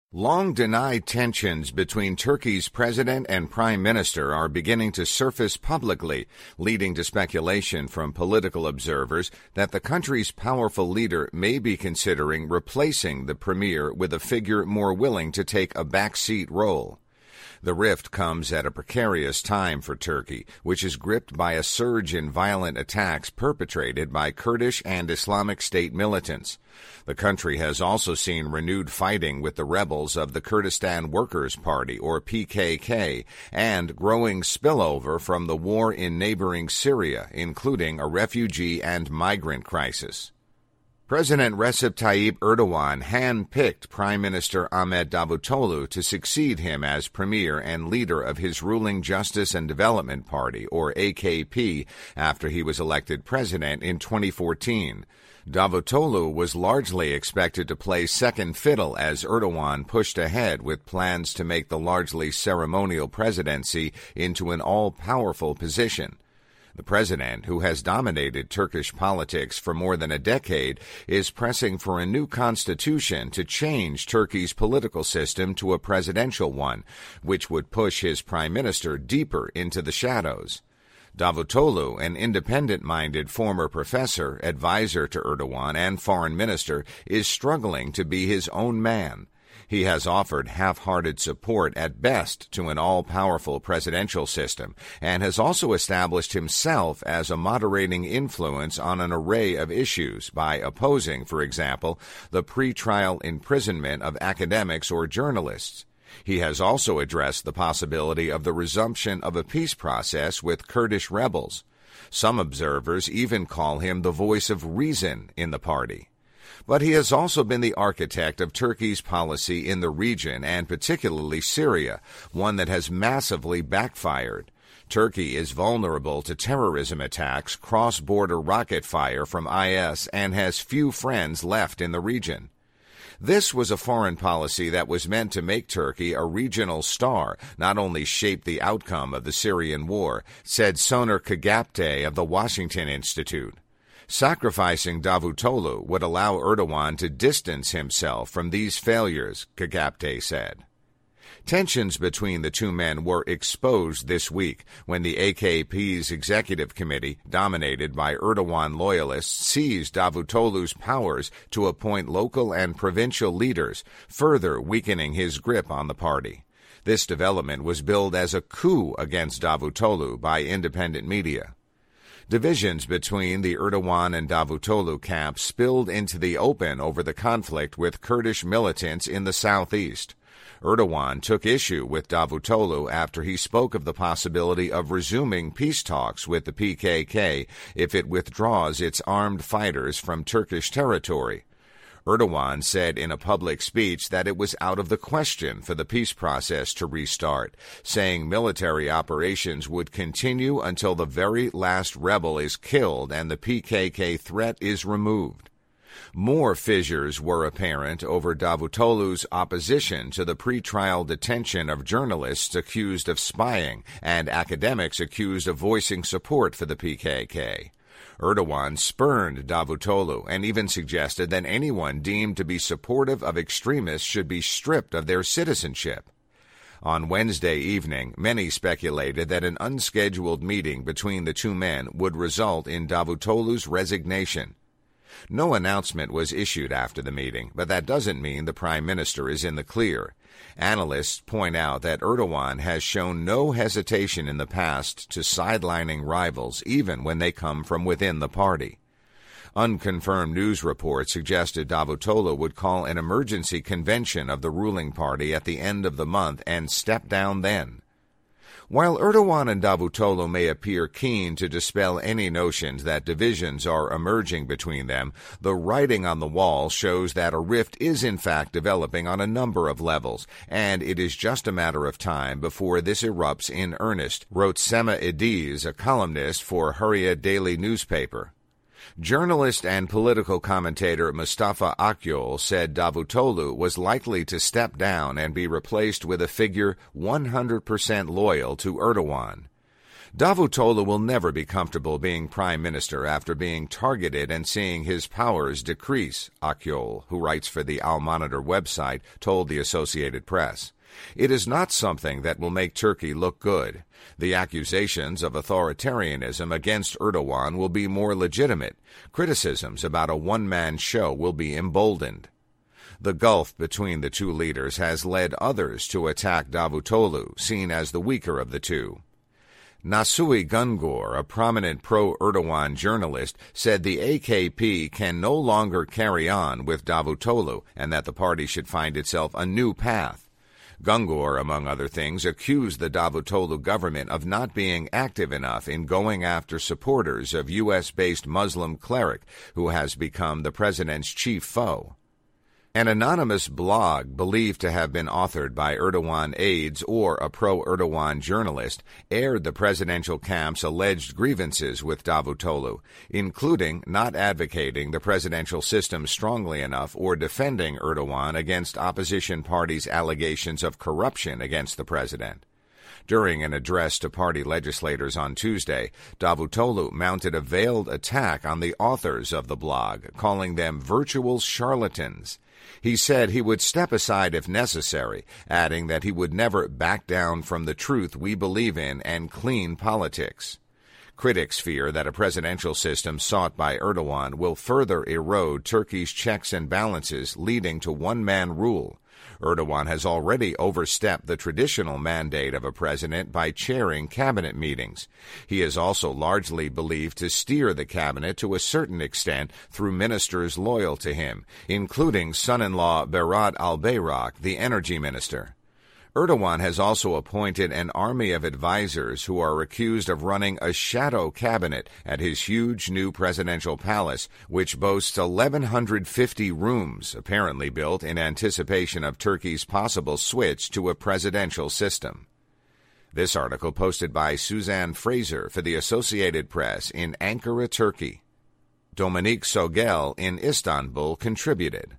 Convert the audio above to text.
Long-denied tensions between Turkey's president and prime minister are beginning to surface publicly, leading to speculation from political observers that the country's powerful leader may be considering replacing the premier with a figure more willing to take a backseat role. The rift comes at a precarious time for Turkey, which is gripped by a surge in violent attacks perpetrated by Kurdish and Islamic State militants. The country has also seen renewed fighting with the rebels of the Kurdistan Workers' Party, or PKK, and growing spillover from the war in neighboring Syria, including a refugee and migrant crisis. President Recep Tayyip Erdogan hand-picked Prime Minister Ahmet Davutoglu to succeed him as premier and leader of his ruling Justice and Development Party, or AKP, after he was elected president in 2014. Davutoglu was largely expected to play second fiddle as Erdogan pushed ahead with plans to make the largely ceremonial presidency into an all-powerful position. The president, who has dominated Turkish politics for more than a decade, is pressing for a new constitution to change Turkey's political system to a presidential one, which would push his prime minister deeper into the shadows. Davutoglu, an independent-minded former professor, advisor to Erdogan, and foreign minister, is struggling to be his own man. He has offered half-hearted support at best to an all-powerful presidential system and has also established himself as a moderating influence on an array of issues by opposing, for example, the pre-trial imprisonment of academics or journalists. He has also addressed the possibility of the resumption of a peace process with Kurdish rebels. Some observers even call him the voice of reason in the party. But he has also been the architect of Turkey's policy in the region, and particularly Syria, one that has massively backfired. Turkey is vulnerable to terrorism attacks, cross-border rocket fire from IS, and has few friends left in the region. This was a foreign policy that was meant to make Turkey a regional star, not only shape the outcome of the Syrian war, said Soner Kagapte of the Washington Institute. Sacrificing Davutoglu would allow Erdogan to distance himself from these failures, Kagapte said. Tensions between the two men were exposed this week when the AKP's executive committee, dominated by Erdogan loyalists, seized Davutoglu's powers to appoint local and provincial leaders, further weakening his grip on the party. This development was billed as a coup against Davutoglu by independent media. Divisions between the Erdogan and Davutoglu camps spilled into the open over the conflict with Kurdish militants in the southeast. Erdogan took issue with Davutoglu after he spoke of the possibility of resuming peace talks with the PKK if it withdraws its armed fighters from Turkish territory. Erdogan said in a public speech that it was out of the question for the peace process to restart, saying military operations would continue until the very last rebel is killed and the PKK threat is removed. More fissures were apparent over Davutoglu's opposition to the pre-trial detention of journalists accused of spying and academics accused of voicing support for the PKK. Erdogan spurned Davutoglu and even suggested that anyone deemed to be supportive of extremists should be stripped of their citizenship. On Wednesday evening, many speculated that an unscheduled meeting between the two men would result in Davutoglu's resignation. No announcement was issued after the meeting, but that doesn't mean the prime minister is in the clear. Analysts point out that Erdogan has shown no hesitation in the past to sidelining rivals, even when they come from within the party. Unconfirmed news reports suggested Davutoglu would call an emergency convention of the ruling party at the end of the month and step down then. While Erdogan and Davutoglu may appear keen to dispel any notions that divisions are emerging between them, the writing on the wall shows that a rift is in fact developing on a number of levels, and it is just a matter of time before this erupts in earnest, wrote Sema Ediz, a columnist for Hurriyet daily newspaper. Journalist and political commentator Mustafa Akyol said Davutoglu was likely to step down and be replaced with a figure 100% loyal to Erdogan. Davutoglu will never be comfortable being prime minister after being targeted and seeing his powers decrease, Akyol, who writes for the Al Monitor website, told the Associated Press. It is not something that will make Turkey look good. The accusations of authoritarianism against Erdogan will be more legitimate. Criticisms about a one-man show will be emboldened. The gulf between the two leaders has led others to attack Davutoglu, seen as the weaker of the two. Nasuhi Gungur, a prominent pro-Erdogan journalist, said the AKP can no longer carry on with Davutoglu and that the party should find itself a new path. Gungur, among other things, accused the Davutoglu government of not being active enough in going after supporters of U.S.-based Muslim cleric who has become the president's chief foe. An anonymous blog believed to have been authored by Erdogan aides or a pro-Erdogan journalist aired the presidential camp's alleged grievances with Davutoglu, including not advocating the presidential system strongly enough or defending Erdogan against opposition parties' allegations of corruption against the president. During an address to party legislators on Tuesday, Davutoglu mounted a veiled attack on the authors of the blog, calling them virtual charlatans. He said he would step aside if necessary, adding that he would never back down from the truth we believe in and clean politics. Critics fear that a presidential system sought by Erdogan will further erode Turkey's checks and balances, leading to one-man rule. Erdogan has already overstepped the traditional mandate of a president by chairing cabinet meetings. He is also largely believed to steer the cabinet to a certain extent through ministers loyal to him, including son-in-law Berat Albayrak, the energy minister. Erdogan has also appointed an army of advisers who are accused of running a shadow cabinet at his huge new presidential palace, which boasts 1,150 rooms, apparently built in anticipation of Turkey's possible switch to a presidential system. This article posted by Suzanne Fraser for the Associated Press in Ankara, Turkey. Dominique Sogel in Istanbul contributed.